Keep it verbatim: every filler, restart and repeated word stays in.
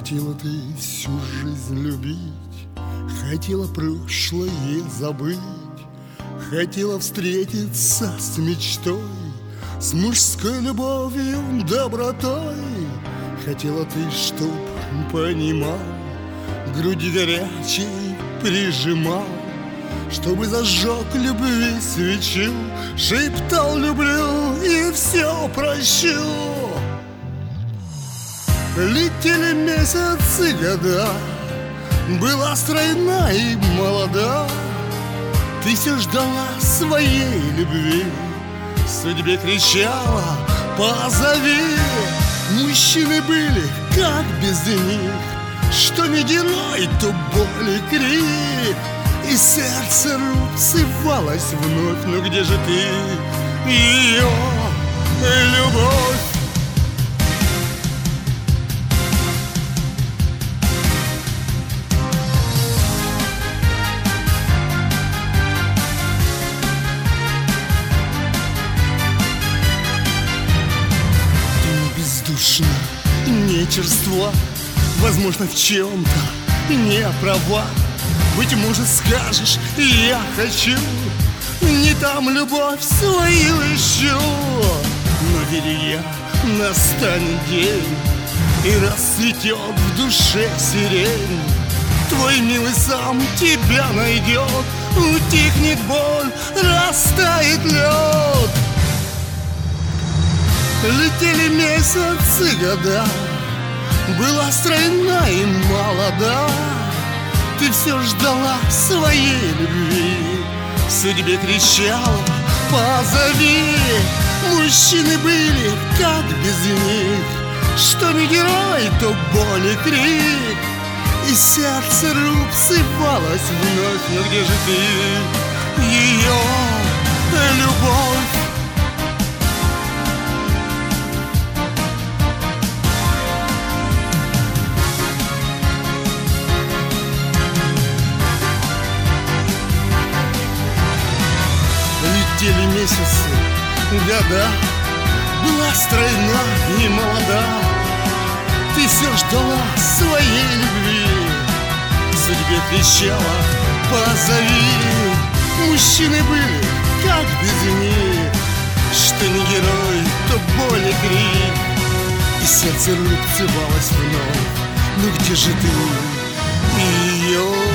Хотела ты всю жизнь любить, хотела прошлое забыть, хотела встретиться с мечтой, с мужской любовью, добротой. Хотела ты, чтоб понимал, груди горячей прижимал, чтобы зажег любви свечу, шептал люблю и все прощу. Летели месяцы, года, была стройна и молода, ты все ждала своей любви, судьбе кричала позови. Мужчины были, как без них, что не герой, то боль и крик, и сердце срывалось вновь. Ну где же ты, ее любовь? Бездушно, не черства, возможно, в чем-то не права. Быть может, скажешь, я хочу, не там любовь свою ищу. Но верю я, настанет день, и расцветет в душе сирень. Твой милый сам тебя найдет, утихнет боль, растает лед. Летели месяцы, года, была стройна и молода, ты все ждала своей любви, судьбе кричала позови. Мужчины были, как без них, что не герой, то боль и крик, и сердце рук сыпалось вновь. Но где же ты, ее любовь? Летели месяцы, года, была стройна и молода, ты все ждала своей любви, судьбе кричала позови. Мужчины были, как без них, что не герой, то боль и крик, и сердце рук цевалось вновь. Ну где же ты, ее